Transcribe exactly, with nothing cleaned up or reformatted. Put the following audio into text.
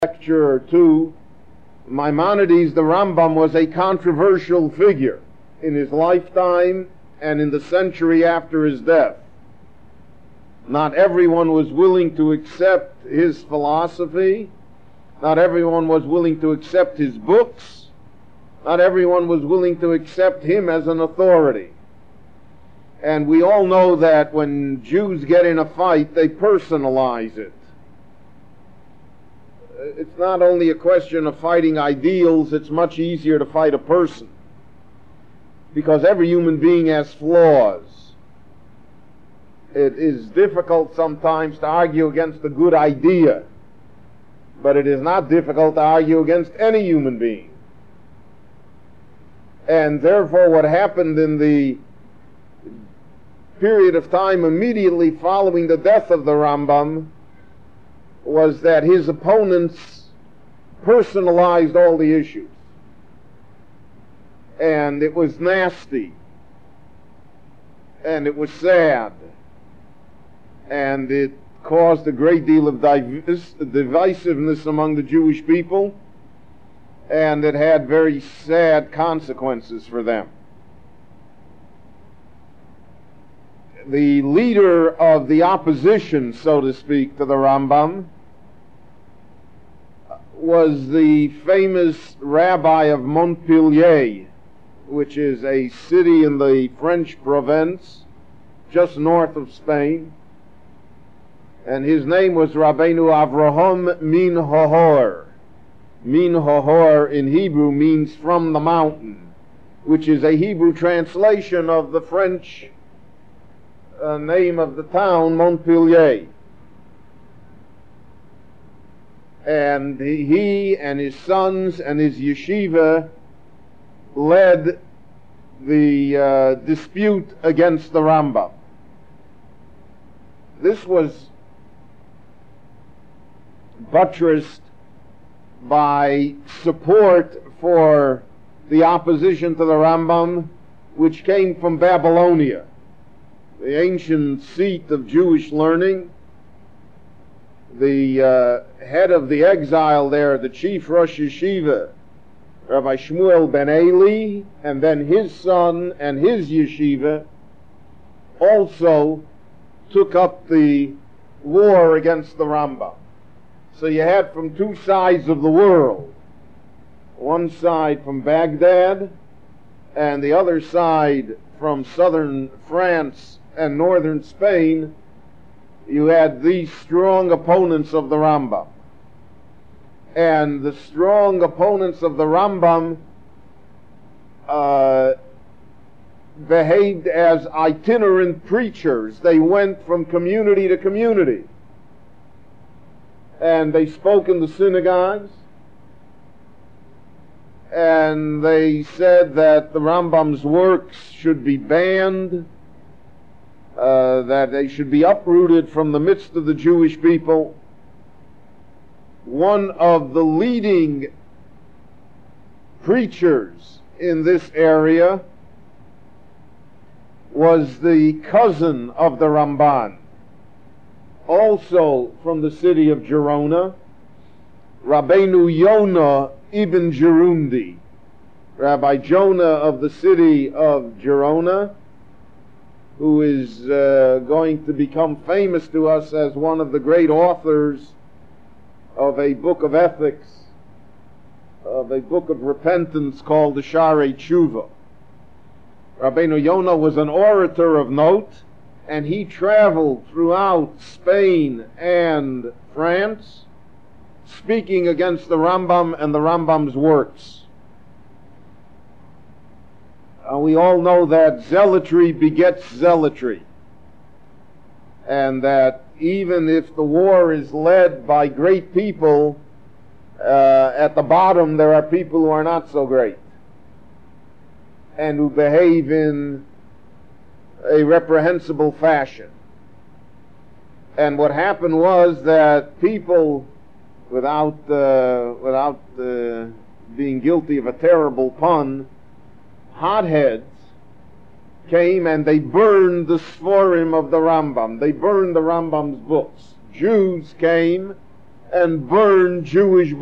lecture or two, Maimonides, the Rambam, was a controversial figure in his lifetime and in the century after his death. Not everyone was willing to accept his philosophy. Not everyone was willing to accept his books. Not everyone was willing to accept him as an authority. And we all know that when Jews get in a fight, they personalize it. It's not only a question of fighting ideals, it's much easier to fight a person. Because every human being has flaws. It is difficult sometimes to argue against a good idea, but it is not difficult to argue against any human being. And therefore what happened in the period of time immediately following the death of the Rambam was that his opponents personalized all the issues. And it was nasty. And it was sad. And it caused a great deal of divis- divisiveness among the Jewish people. And it had very sad consequences for them. The leader of the opposition, so to speak, to the Rambam was the famous rabbi of Montpellier, which is a city in the French province just north of Spain. And his name was Rabbeinu Avraham Min Hohor. Min Hohor in Hebrew means from the mountain, which is a Hebrew translation of the French Uh, name of the town, Montpellier. And he, he and his sons and his yeshiva led the uh, dispute against the Rambam. This was buttressed by support for the opposition to the Rambam, which came from Babylonia, the ancient seat of Jewish learning. The uh, head of the exile there, the chief Rosh Yeshiva, Rabbi Shmuel ben Eli, and then his son and his yeshiva also took up the war against the Rambam. So you had from two sides of the world, one side from Baghdad and the other side from southern France and northern Spain, you had these strong opponents of the Rambam. And the strong opponents of the Rambam uh, behaved as itinerant preachers. They went from community to community. And they spoke in the synagogues. And they said that the Rambam's works should be banned, Uh, that they should be uprooted from the midst of the Jewish people. One of the leading preachers in this area was the cousin of the Ramban, also from the city of Gerona, Rabbeinu Yonah ibn Gerundi, Rabbi Jonah of the city of Gerona, who is uh, going to become famous to us as one of the great authors of a book of ethics, of a book of repentance called the Sharei Tshuva. Rabbeinu Yonah was an orator of note, and he traveled throughout Spain and France, speaking against the Rambam and the Rambam's works. Uh, we all know that zealotry begets zealotry, and that even if the war is led by great people, uh, at the bottom there are people who are not so great and who behave in a reprehensible fashion. And what happened was that people, without uh, without uh, being guilty of a terrible pun, hotheads came and they burned the Sforim of the Rambam. They burned the Rambam's books. Jews came and burn Jewish